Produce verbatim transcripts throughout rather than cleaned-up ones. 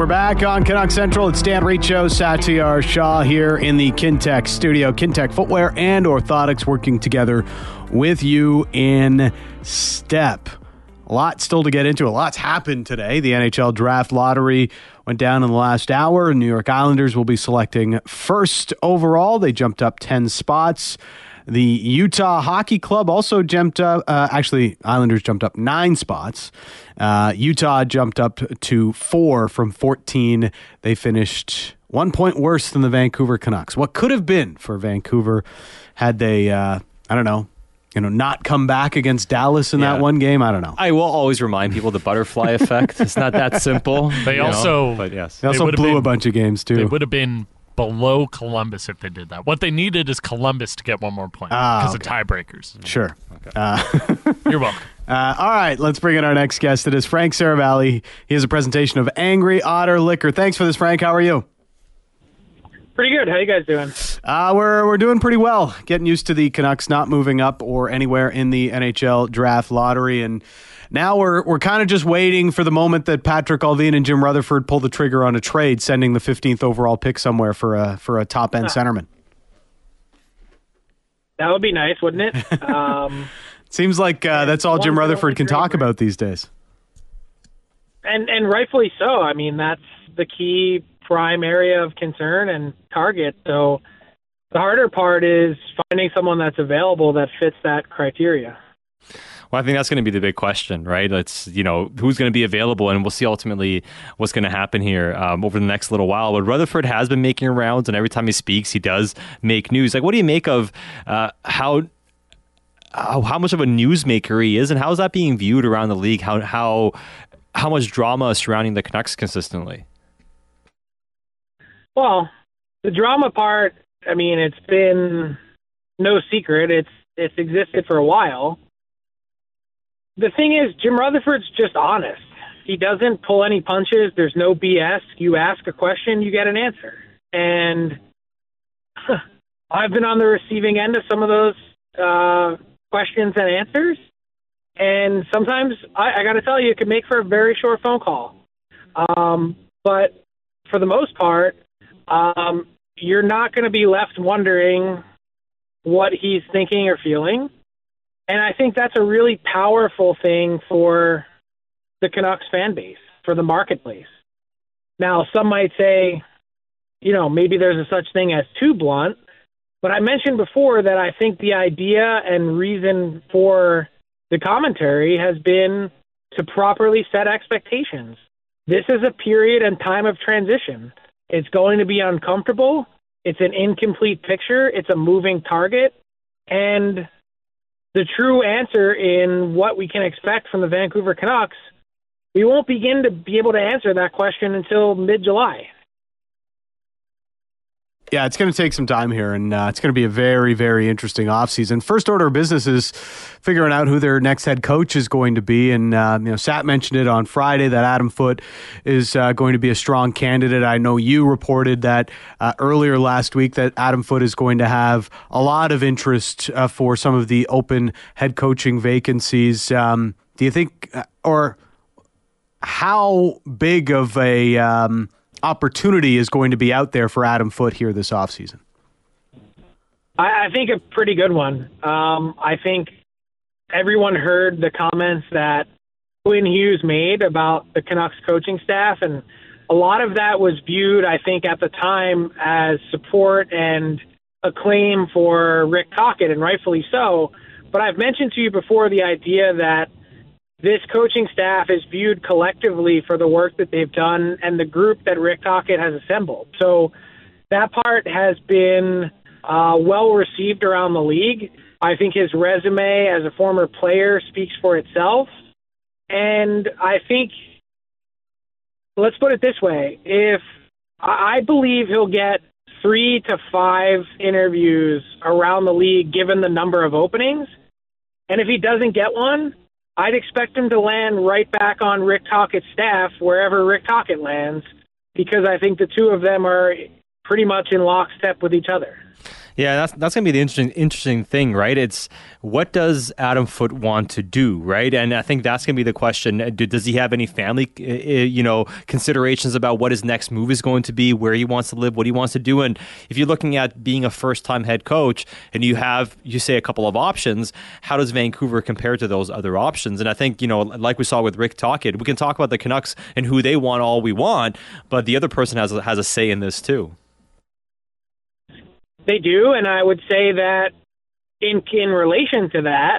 we're back on Canuck Central. It's Dan Riccio, Satyar Shah here in the Kintec studio. Kintec Footwear and Orthotics working together with you in step. A lot still to get into. A lot's happened today. The N H L Draft Lottery went down in the last hour. New York Islanders will be selecting first overall. They jumped up ten spots. The Utah Hockey Club also jumped up. Uh, actually, Islanders jumped up nine spots. Uh, Utah jumped up to four from fourteen. They finished one point worse than the Vancouver Canucks. What could have been for Vancouver had they, uh, I don't know, you know, not come back against Dallas in yeah. that one game? I don't know. I will always remind people the butterfly effect. It's not that simple. They also, know, but yes, they also they blew been, a bunch of games too. They would have been below Columbus if they did that. What they needed is Columbus to get one more point because ah, okay. of tiebreakers. Sure. Okay. Uh, You're welcome. Uh, all right, let's bring in our next guest. It is Frank Seravalli. He has a presentation of Angry Otter Liquor. Thanks for this, Frank. How are you? Pretty good. How you guys doing? Uh, we're we're doing pretty well. Getting used to the Canucks not moving up or anywhere in the N H L Draft Lottery, and now we're we're kind of just waiting for the moment that Patrick Allvin and Jim Rutherford pull the trigger on a trade, sending the fifteenth overall pick somewhere for a for a top end centerman. That would be nice, wouldn't it? Um, Seems like uh, that's all Jim Rutherford can talk about these days. And and rightfully so. I mean, that's the key prime area of concern and target. So the harder part is finding someone that's available that fits that criteria. Well, I think that's going to be the big question, right? It's, you know, who's going to be available, and we'll see ultimately what's going to happen here um, over the next little while. But Rutherford has been making rounds, and every time he speaks, he does make news. Like, what do you make of uh, how, how how much of a newsmaker he is, and how is that being viewed around the league? How how how much drama surrounding the Canucks consistently? Well, the drama part, I mean, it's been no secret. It's it's existed for a while. The thing is, Jim Rutherford's just honest. He doesn't pull any punches. There's no B S. You ask a question, you get an answer. And huh, I've been on the receiving end of some of those uh, questions and answers. And sometimes, I, I got to tell you, it can make for a very short phone call. Um, but for the most part, um, you're not going to be left wondering what he's thinking or feeling. And I think that's a really powerful thing for the Canucks fan base, for the marketplace. Now, some might say, you know, maybe there's a such thing as too blunt, but I mentioned before that I think the idea and reason for the commentary has been to properly set expectations. This is a period and time of transition. It's going to be uncomfortable. It's an incomplete picture. It's a moving target. And the true answer in what we can expect from the Vancouver Canucks, we won't begin to be able to answer that question until mid-July. Yeah, it's going to take some time here, and uh, it's going to be a very, very interesting offseason. First order of business is figuring out who their next head coach is going to be. And, uh, you know, Sat mentioned it on Friday that Adam Foote is uh, going to be a strong candidate. I know you reported that uh, earlier last week that Adam Foote is going to have a lot of interest uh, for some of the open head coaching vacancies. Um, do you think, uh, or how big of a um, opportunity is going to be out there for Adam Foote here this offseason? I, I think a pretty good one. Um, I think everyone heard the comments that Quinn Hughes made about the Canucks coaching staff, and a lot of that was viewed, I think, at the time as support and acclaim for Rick Tocchet, and rightfully so. But I've mentioned to you before the idea that this coaching staff is viewed collectively for the work that they've done and the group that Rick Tocchet has assembled. So that part has been uh, well received around the league. I think his resume as a former player speaks for itself. And I think, let's put it this way, if I believe he'll get three to five interviews around the league given the number of openings. And if he doesn't get one, I'd expect him to land right back on Rick Tocchet's staff, wherever Rick Tocchet lands, because I think the two of them are pretty much in lockstep with each other. Yeah, that's that's gonna be the interesting interesting thing, right? It's what does Adam Foote want to do, right? And I think that's gonna be the question. Do, does he have any family, uh, you know, considerations about what his next move is going to be, where he wants to live, what he wants to do? And if you're looking at being a first time head coach, and you have you say a couple of options, how does Vancouver compare to those other options? And I think, you know, like we saw with Rick Tocchet, we can talk about the Canucks and who they want all we want, but the other person has a, has a say in this too. They do, and I would say that in in relation to that,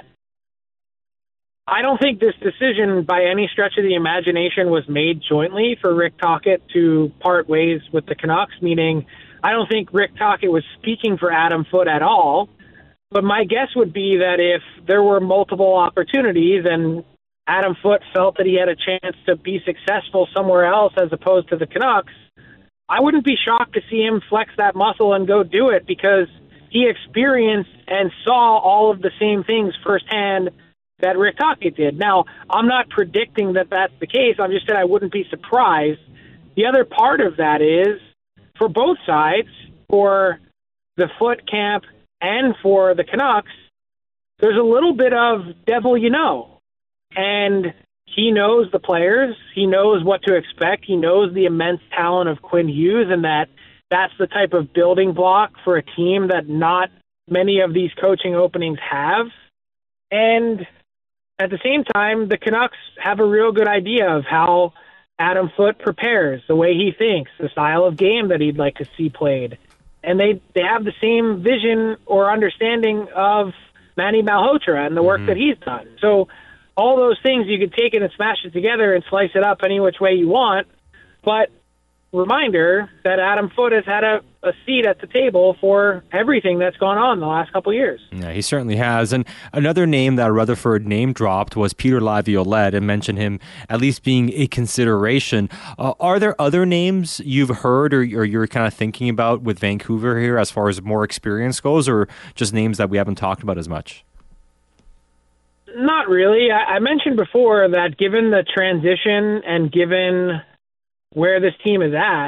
I don't think this decision by any stretch of the imagination was made jointly for Rick Tocchet to part ways with the Canucks, meaning I don't think Rick Tocchet was speaking for Adam Foote at all, but my guess would be that if there were multiple opportunities and Adam Foote felt that he had a chance to be successful somewhere else as opposed to the Canucks, I wouldn't be shocked to see him flex that muscle and go do it because he experienced and saw all of the same things firsthand that Rick Tocchet did. Now, I'm not predicting that that's the case. I'm just saying I wouldn't be surprised. The other part of that is, for both sides, for the Foote camp and for the Canucks, there's a little bit of devil you know. And he knows the players. He knows what to expect. He knows the immense talent of Quinn Hughes and that that's the type of building block for a team that not many of these coaching openings have. And at the same time, the Canucks have a real good idea of how Adam Foote prepares, the way he thinks, the style of game that he'd like to see played. And they, they have the same vision or understanding of Manny Malhotra and the work mm-hmm. that he's done. So all those things you could take it and smash it together and slice it up any which way you want. But reminder that Adam Foote has had a, a seat at the table for everything that's gone on the last couple of years. Yeah, he certainly has. And another name that Rutherford name dropped was Peter Laviolette and mentioned him at least being a consideration. Uh, are there other names you've heard or, or you're kind of thinking about with Vancouver here as far as more experience goes, or just names that we haven't talked about as much? Not really. I, I mentioned before that given the transition and given where this team is at,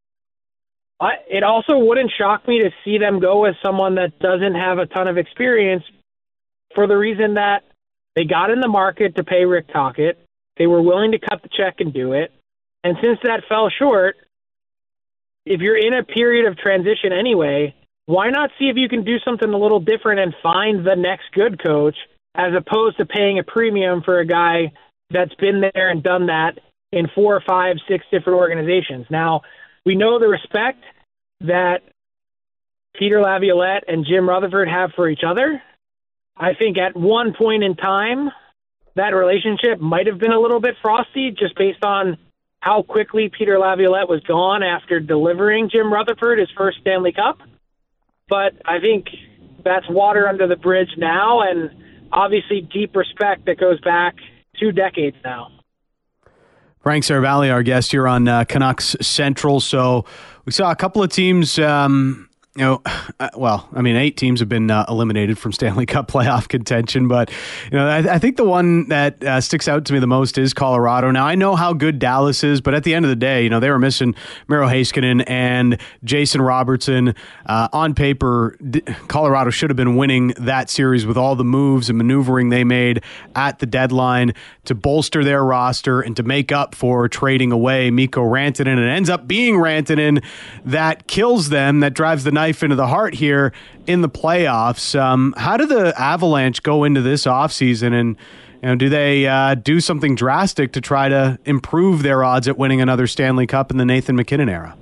I, it also wouldn't shock me to see them go with someone that doesn't have a ton of experience for the reason that they got in the market to pay Rick Tocchet. They were willing to cut the check and do it. And since that fell short, if you're in a period of transition anyway, why not see if you can do something a little different and find the next good coach as opposed to paying a premium for a guy that's been there and done that in four or five, six different organizations. Now, we know the respect that Peter Laviolette and Jim Rutherford have for each other. I think at one point in time, that relationship might have been a little bit frosty just based on how quickly Peter Laviolette was gone after delivering Jim Rutherford his first Stanley Cup. But I think that's water under the bridge now, and obviously deep respect that goes back two decades now. Frank Seravalli, our guest here on uh, Canucks Central. So we saw a couple of teams, um, you know, uh, well, I mean, eight teams have been uh, eliminated from Stanley Cup playoff contention, but you know, I, I think the one that uh, sticks out to me the most is Colorado. Now, I know how good Dallas is, but at the end of the day, you know, they were missing Miro Heiskanen and Jason Robertson. Uh, on paper, D- Colorado should have been winning that series with all the moves and maneuvering they made at the deadline to bolster their roster and to make up for trading away Mikko Rantanen. And it ends up being Rantanen that kills them, that drives the knife into the heart here in the playoffs. Um, how do the Avalanche go into this offseason, and you know, do they uh, do something drastic to try to improve their odds at winning another Stanley Cup in the Nathan MacKinnon era?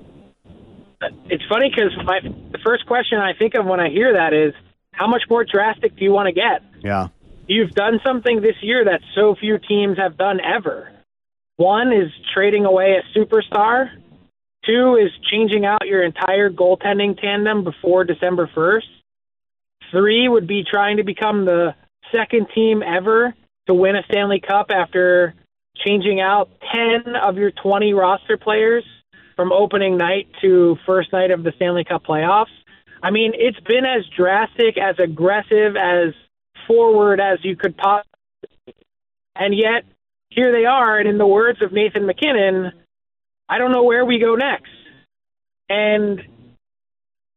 It's funny because my the first question I think of when I hear that is, how much more drastic do you want to get? Yeah. You've done something this year that so few teams have done ever. One is trading away a superstar. Two is changing out your entire goaltending tandem before December first. Three would be trying to become the second team ever to win a Stanley Cup after changing out ten of your twenty roster players from opening night to first night of the Stanley Cup playoffs. I mean, it's been as drastic, as aggressive, as forward as you could possibly. And yet, here they are, and in the words of Nathan MacKinnon, I don't know where we go next. And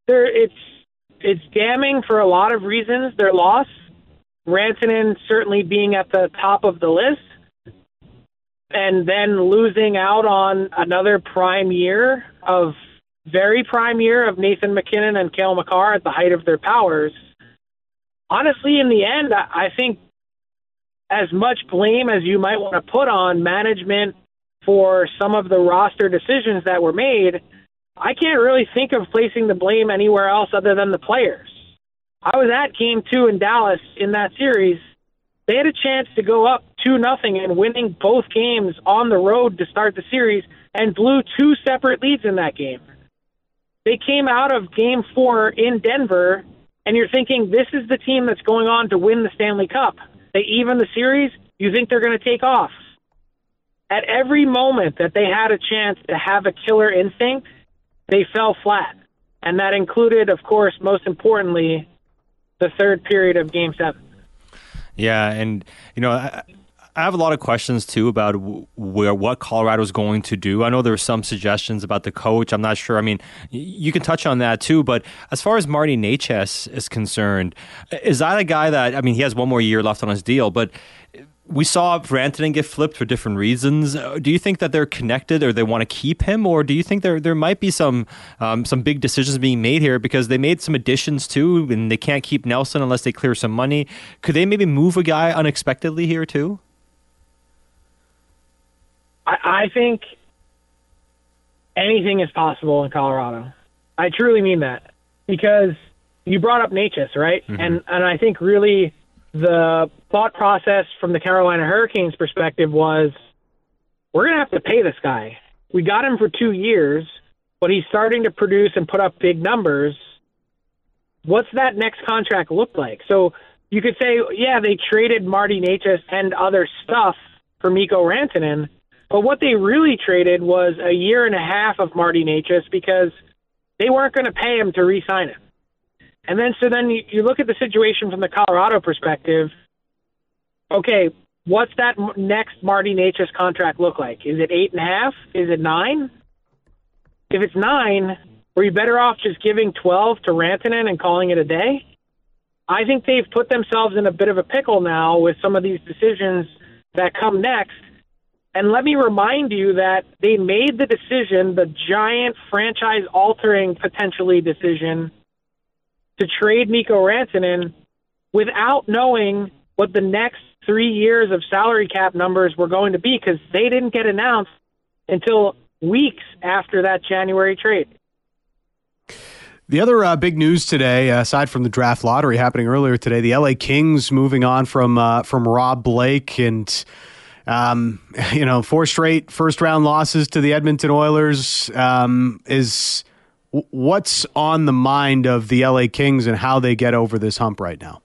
there it's it's damning for a lot of reasons, their loss. Rantanen certainly being at the top of the list, and then losing out on another prime year of very prime year of Nathan MacKinnon and Cale Makar at the height of their powers. Honestly, in the end, I think as much blame as you might want to put on management for some of the roster decisions that were made, I can't really think of placing the blame anywhere else other than the players. I was at game two in Dallas in that series. They had a chance to go up two nothing and winning both games on the road to start the series and blew two separate leads in that game. They came out of game four in Denver, and you're thinking, this is the team that's going on to win the Stanley Cup. They even the series, you think they're going to take off. At every moment that they had a chance to have a killer instinct, they fell flat. And that included, of course, most importantly, the third period of game seven. Yeah, and, you know, I, I have a lot of questions, too, about where what Colorado's going to do. I know there were some suggestions about the coach. I'm not sure. I mean, you can touch on that, too. But as far as Marty Necas is concerned, is that a guy that, I mean, he has one more year left on his deal, but we saw Rantanen get flipped for different reasons. Do you think that they're connected, or they want to keep him, or do you think there there might be some um, some big decisions being made here because they made some additions too, and they can't keep Nelson unless they clear some money? Could they maybe move a guy unexpectedly here too? I, I think anything is possible in Colorado. I truly mean that, because you brought up Necas, right? Mm-hmm. And and I think really the thought process from the Carolina Hurricanes perspective was, we're going to have to pay this guy. We got him for two years, but he's starting to produce and put up big numbers. What's that next contract look like? So you could say, yeah, they traded Marty Necas and other stuff for Mikko Rantanen, but what they really traded was a year and a half of Marty Necas because they weren't going to pay him to re-sign him. And then, so then you, you look at the situation from the Colorado perspective. Okay, what's that next Marty Necas contract look like? Is it eight and a half? Is it nine? If it's nine, were you better off just giving twelve to Rantanen and calling it a day? I think they've put themselves in a bit of a pickle now with some of these decisions that come next. And let me remind you that they made the decision, the giant franchise-altering, potentially, decision to trade Mikko Rantanen without knowing what the next three years of salary cap numbers were going to be, because they didn't get announced until weeks after that January trade. The other uh, big news today, aside from the draft lottery happening earlier today, the L A Kings moving on from uh, from Rob Blake, and um, you know, four straight first round losses to the Edmonton Oilers. Um, is what's on the mind of the L A Kings and how they get over this hump right now?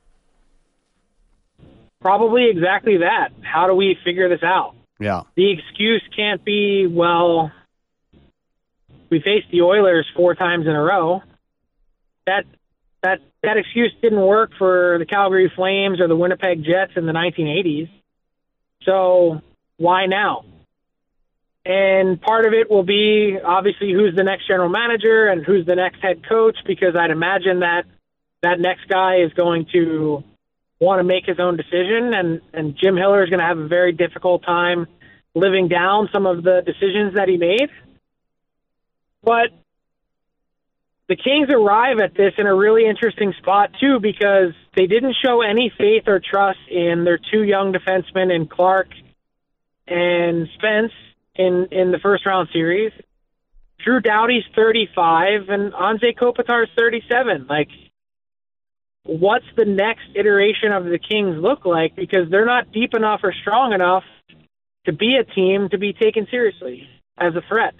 Probably exactly that. How do we figure this out? Yeah. The excuse can't be, well, we faced the Oilers four times in a row. That that that excuse didn't work for the Calgary Flames or the Winnipeg Jets in the nineteen eighties. So why now? And part of it will be, obviously, who's the next general manager and who's the next head coach, because I'd imagine that that next guy is going to want to make his own decision, and, and Jim Hiller is going to have a very difficult time living down some of the decisions that he made. But the Kings arrive at this in a really interesting spot, too, because they didn't show any faith or trust in their two young defensemen in Clark and Spence in, in the first-round series. Drew Doughty's thirty-five, and Anze Kopitar's thirty-seven. Like, what's the next iteration of the Kings look like? Because they're not deep enough or strong enough to be a team to be taken seriously as a threat.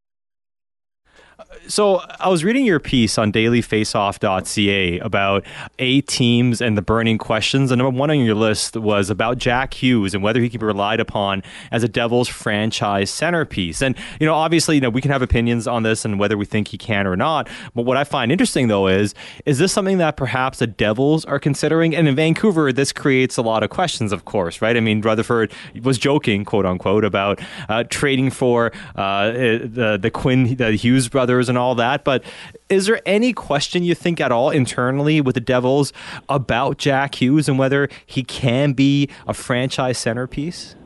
So I was reading your piece on daily faceoff dot c a about eight teams and the burning questions, and number one on your list was about Jack Hughes and whether he can be relied upon as a Devils franchise centerpiece. And, you know, obviously, you know, we can have opinions on this and whether we think he can or not. But what I find interesting, though, is, is this something that perhaps the Devils are considering? And in Vancouver, this creates a lot of questions, of course, right? I mean, Rutherford was joking, quote unquote, about uh, trading for uh, the, the Quinn, the Hughes brothers brothers and all that. But is there any question you think at all internally with the Devils about Jack Hughes and whether he can be a franchise centerpiece?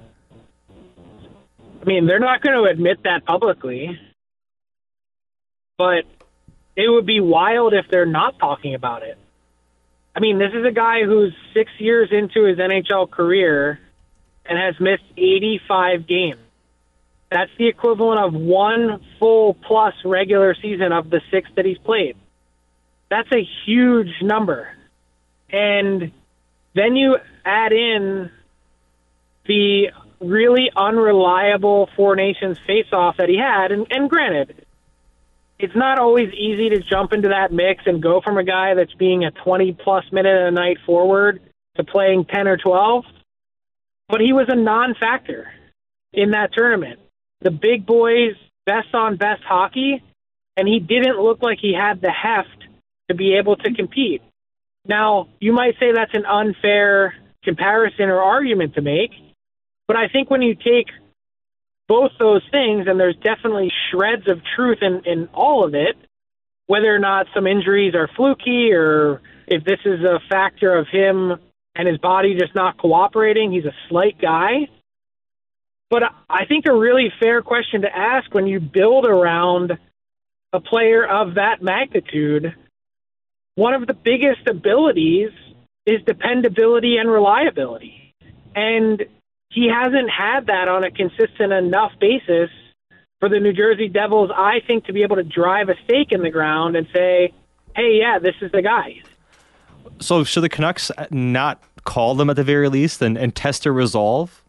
I mean, they're not going to admit that publicly, but it would be wild if they're not talking about it. I mean, this is a guy who's six years into his N H L career and has missed eighty-five games. That's the equivalent of one full plus regular season of the six that he's played. That's a huge number. And then you add in the really unreliable Four Nations face-off that he had, and, and granted, it's not always easy to jump into that mix and go from a guy that's being a twenty-plus minute a night forward to playing ten or twelve, but he was a non-factor in that tournament. The big boys, best-on-best hockey, and he didn't look like he had the heft to be able to compete. Now, you might say that's an unfair comparison or argument to make, but I think when you take both those things, and there's definitely shreds of truth in, in all of it, whether or not some injuries are fluky or if this is a factor of him and his body just not cooperating. He's a slight guy. But I think a really fair question to ask when you build around a player of that magnitude, one of the biggest abilities is dependability and reliability. And he hasn't had that on a consistent enough basis for the New Jersey Devils, I think, to be able to drive a stake in the ground and say, hey, yeah, this is the guy. So should the Canucks not call them at the very least and, and test a resolve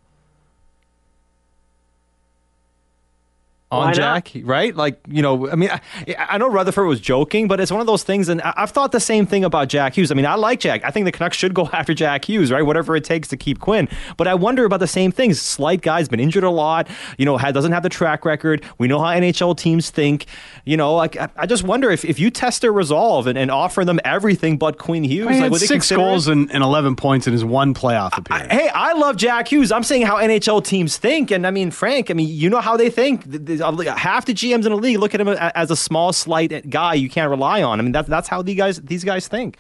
on Jack, right? Like, you know, I mean, I, I know Rutherford was joking, but it's one of those things, and I've thought the same thing about Jack Hughes. I mean, I like Jack. I think the Canucks should go after Jack Hughes, right? Whatever it takes to keep Quinn. But I wonder about the same things. Slight guy's been injured a lot, you know, doesn't have the track record. We know how N H L teams think. You know, like, I just wonder if, if you test their resolve and, and offer them everything but Quinn Hughes. I mean, like, would six goals and, and eleven points in his one playoff appearance. I, hey, I love Jack Hughes. I'm saying how N H L teams think. And I mean, Frank, I mean, you know how they think. Half the G Ms in the league look at him as a small, slight guy you can't rely on. I mean, that's that's how these guys these guys think.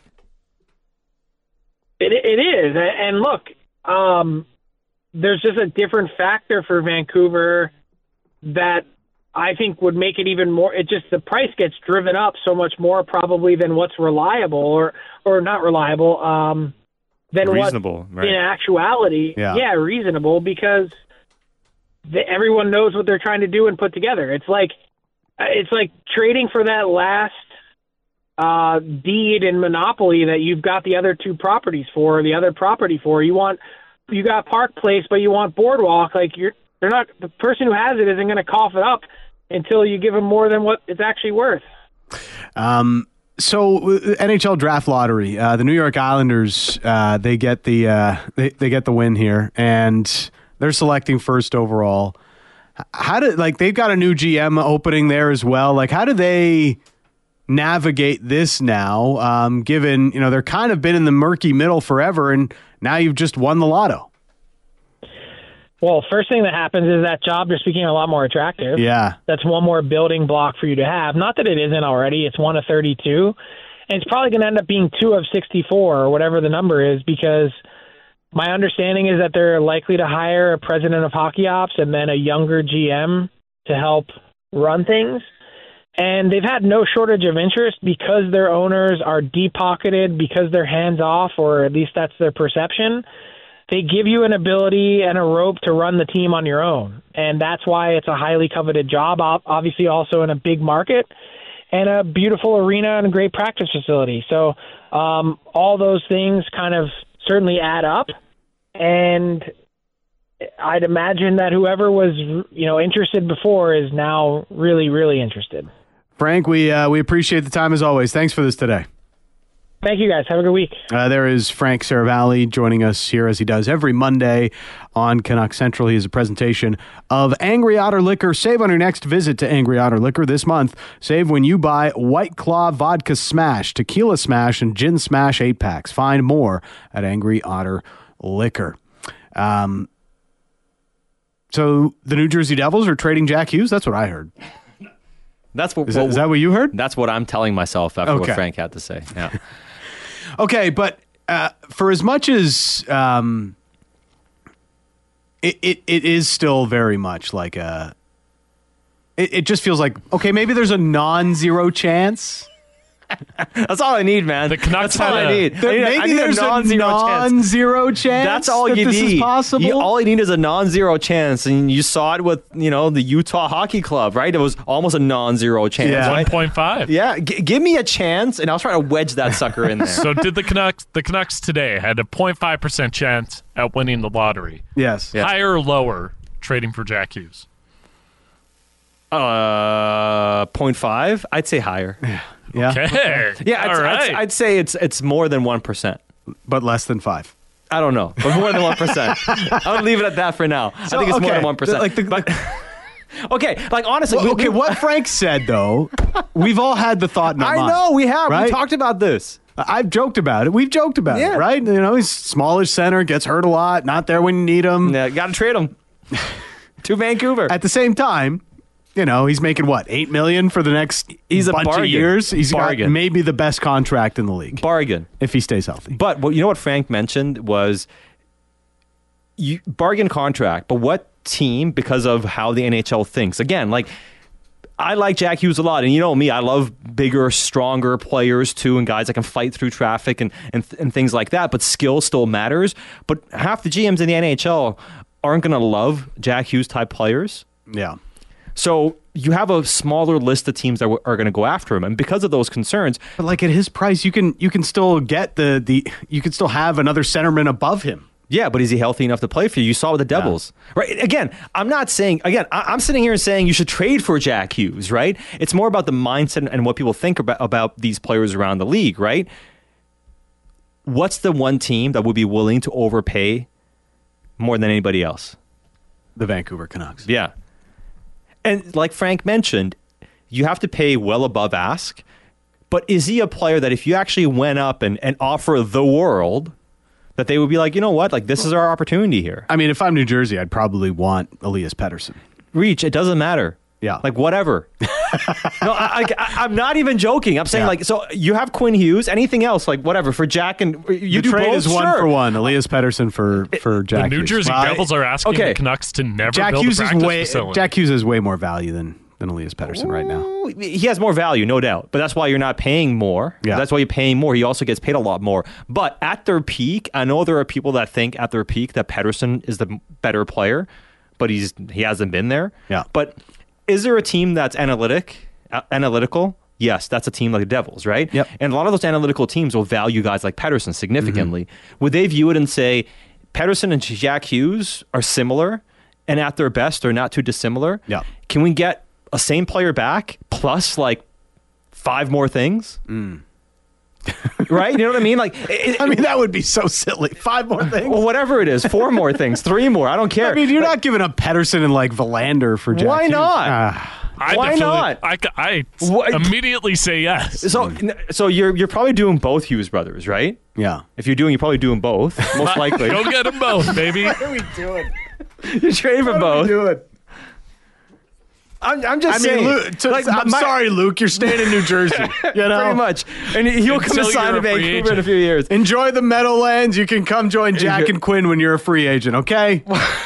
It it is, and look, um, there's just a different factor for Vancouver that I think would make it even more. It just the price gets driven up so much more probably than what's reliable or or not reliable. Um, than reasonable, what, right? In actuality, yeah. yeah, reasonable because. The, everyone knows what they're trying to do and put together. It's like it's like trading for that last uh, deed in Monopoly that you've got the other two properties for, or the other property for. You want you got Park Place, but you want Boardwalk. Like you're, they're not the person who has it isn't going to cough it up until you give them more than what it's actually worth. Um. So N H L draft lottery, uh, the New York Islanders, uh, they get the uh, they they get the win here, and they're selecting first overall. How did like they've got a new G M opening there as well? Like, how do they navigate this now? Um, given you know they're kind of been in the murky middle forever, and now you've just won the lotto. Well, first thing that happens is that job just became a lot more attractive. Yeah, that's one more building block for you to have. Not that it isn't already. It's one of thirty-two, and it's probably going to end up being two of sixty-four or whatever the number is because. My understanding is that they're likely to hire a president of hockey ops and then a younger G M to help run things. And they've had no shortage of interest because their owners are deep-pocketed, because they're hands-off, or at least that's their perception. They give you an ability and a rope to run the team on your own. And that's why it's a highly coveted job, obviously also in a big market and a beautiful arena and a great practice facility. So um, all those things kind of certainly add up, and I'd imagine that whoever was, you know, interested before is now really, really interested. Frank, we uh, we appreciate the time as always. Thanks for this today. Thank you, guys. Have a good week. Uh, there is Frank Saravalli joining us here as he does every Monday on Canuck Central. He is a presentation of Angry Otter Liquor. Save on your next visit to Angry Otter Liquor this month. Save when you buy White Claw Vodka Smash, Tequila Smash, and Gin Smash eight packs. Find more at Angry Otter Liquor. Um, so the New Jersey Devils are trading Jack Hughes? That's what I heard. That's what. Is that, is that what you heard? That's what I'm telling myself after Okay. what Frank had to say. Yeah. Okay, but uh, for as much as um, it, it it is still very much like a. It, it just feels like okay, maybe there's a non-zero chance. That's all I need, man. The Canucks That's all had I a- need. There- I need a- maybe I need there's a non-zero a chance. non-zero chance. That's all that you this need. is possible. You- all you need is a non-zero chance, and you saw it with you know the Utah Hockey Club, right? It was almost a non-zero chance. Yeah. one Right? point five. Yeah, G- give me a chance, and I'll try to wedge that sucker in there. So did the Canucks? The Canucks today had a zero point five percent chance at winning the lottery. yes. Yeah. Higher or lower trading for Jack Hughes? Uh, point five. I'd say higher. Yeah. Okay. Yeah, I'd, All I'd- right. I'd say it's it's more than one percent. But less than five. I don't know, but more than one percent. I would leave it at that for now. I think it's more okay, than one percent. like the- but, okay, like honestly, Well, we- okay, we- what Frank said though, we've all had the thought in our I mind. know we have. right? We talked about this. I've joked about it. We've joked about Yeah. it, right? You know, he's smallish center, gets hurt a lot, not there when you need him. Yeah, got to trade him to Vancouver. At the same time, you know, he's making what, eight million for the next He's a bunch bargain. of years. He's Bargain. got maybe the best contract in the league Bargain. if he stays healthy. But what you know what Frank mentioned was you, bargain contract. But what team, because of how the N H L thinks, again, like I like Jack Hughes a lot, and you know me, I love bigger, stronger players too, and guys that can fight through traffic and and, and things like that. But skill still matters. But half the G Ms in the N H L aren't going to love Jack Hughes type players. Yeah. So you have a smaller list of teams that w- are going to go after him, and because of those concerns, But like at his price, you can you can still get the the you can still have another centerman above him. yeah, but is he healthy enough to play for you? You saw with the Devils, right? Again, I'm not saying, again, I- I'm sitting here and saying you should trade for Jack Hughes, right? It's more about the mindset and what people think about, about these players around the league, right? What's the one team that would be willing to overpay more than anybody else? The Vancouver Canucks. Yeah. And like Frank mentioned, you have to pay well above ask, but is he a player that if you actually went up and, and offer the world, that they would be like, you know what, like this is our opportunity here. I mean, if I'm New Jersey, I'd probably want Elias Pettersson. Reach, it doesn't matter. Yeah. Like whatever. no, I, I, I'm not even joking. I'm saying Yeah. like, so you have Quinn Hughes, anything else, like whatever for Jack and you the do trade both? is one Sure. for one. Elias Pettersson for for Jack the New Hughes. Jersey Well, I- Devils are asking okay. the Canucks to never Jack build Hughes a is practice way facility. Jack Hughes has way more value than than Elias Pettersson right now. Ooh, He has more value, no doubt. But that's why you're not paying more. Yeah. That's why you're paying more. He also gets paid a lot more. But at their peak, I know there are people that think at their peak that Pettersson is the better player, but he's he hasn't been there. Yeah. But is there a team that's analytic, uh, analytical? Yes, that's a team like the Devils, right? Yep. And a lot of those analytical teams will value guys like Pettersson significantly. Mm-hmm. Would they view it and say Pettersson and Jack Hughes are similar, and at their best, they're not too dissimilar? Yeah. Can we get a same player back plus like five more things? Right? You know what I mean? Like, it, I mean, that would be so silly. Five more things. well, whatever it is, four more things, three more. I don't care. I mean, you're not giving up Pettersson and like Valander for Jack Why Hughes. not? Ah. I Why definitely- not? I, c- I What? immediately say yes. So, so you're you're probably doing both Hughes brothers, right? yeah. If you're doing, you're probably doing both, most likely. Go get them both, baby. You're trading for both. doing? I'm, I'm just I mean, saying. Luke, to- like, I'm my- sorry, Luke. You're staying in New Jersey. You know, Pretty much. And he'll come to Until sign you're to a free Vancouver in agent. a few years. enjoy the Meadowlands. You can come join Jack and Quinn when you're a free agent. Okay.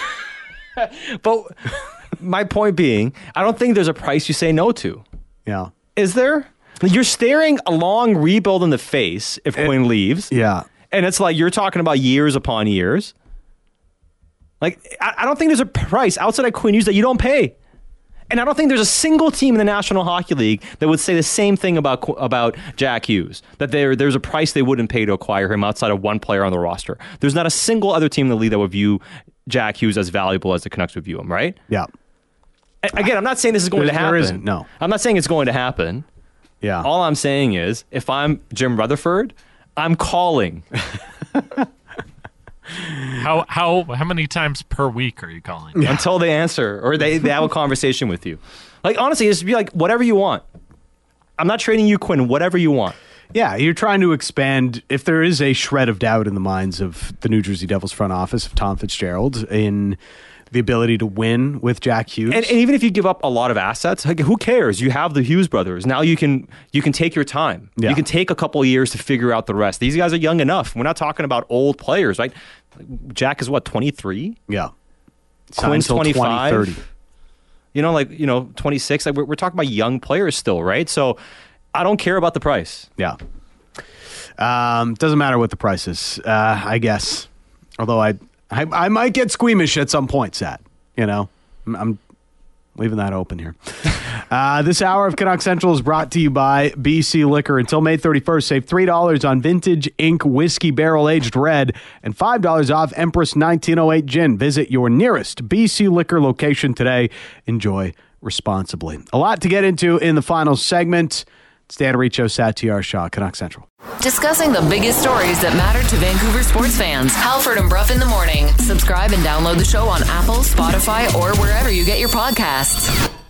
But my point being, I don't think there's a price you say no to. Yeah. Is there? You're staring a long rebuild in the face if Quinn leaves. Yeah. And it's like you're talking about years upon years. Like, I, I don't think there's a price outside of Quinn Hughes that you don't pay. And I don't think there's a single team in the National Hockey League that would say the same thing about Qu- about Jack Hughes, that there there's a price they wouldn't pay to acquire him outside of one player on the roster. There's not a single other team in the league that would view Jack Hughes as valuable as the Canucks would view him, right? Yeah. A- Again, I'm not saying this is going There- to there happen. isn't, no. I'm not saying it's going to happen. Yeah. All I'm saying is, if I'm Jim Rutherford, I'm calling. How how how many times per week are you calling? until they answer or they, they have a conversation with you. Like, honestly, just be like, whatever you want. I'm not trading you, Quinn, whatever you want. Yeah, you're trying to expand. If there is a shred of doubt in the minds of the New Jersey Devils front office of Tom Fitzgerald in the ability to win with Jack Hughes. And, and even if you give up a lot of assets, like, who cares? You have the Hughes brothers. Now you can you can take your time. Yeah. You can take a couple of years to figure out the rest. These guys are young enough. We're not talking about old players, right? Jack is what, twenty-three? Yeah. Quinn's twenty-five. thirty. You know, like, you know, twenty-six. Like, we're, we're talking about young players still, right? So I don't care about the price. Yeah. Um, doesn't matter what the price is, uh, I guess. Although I, I I might get squeamish at some point, Sat. You know, I'm, I'm leaving that open here. uh, this hour of Canuck Central is brought to you by B C Liquor. Until May thirty-first, save three dollars on Vintage Incorporated Whiskey Barrel Aged Red and five dollars off Empress nineteen oh eight Gin. Visit your nearest B C Liquor location today. Enjoy responsibly. A lot to get into in the final segment. It's Dan Riccio, Satyar Shah, Canuck Central. Discussing the biggest stories that matter to Vancouver sports fans. Halford and Bruff in the morning. Subscribe and download the show on Apple, Spotify, or wherever you get your podcasts.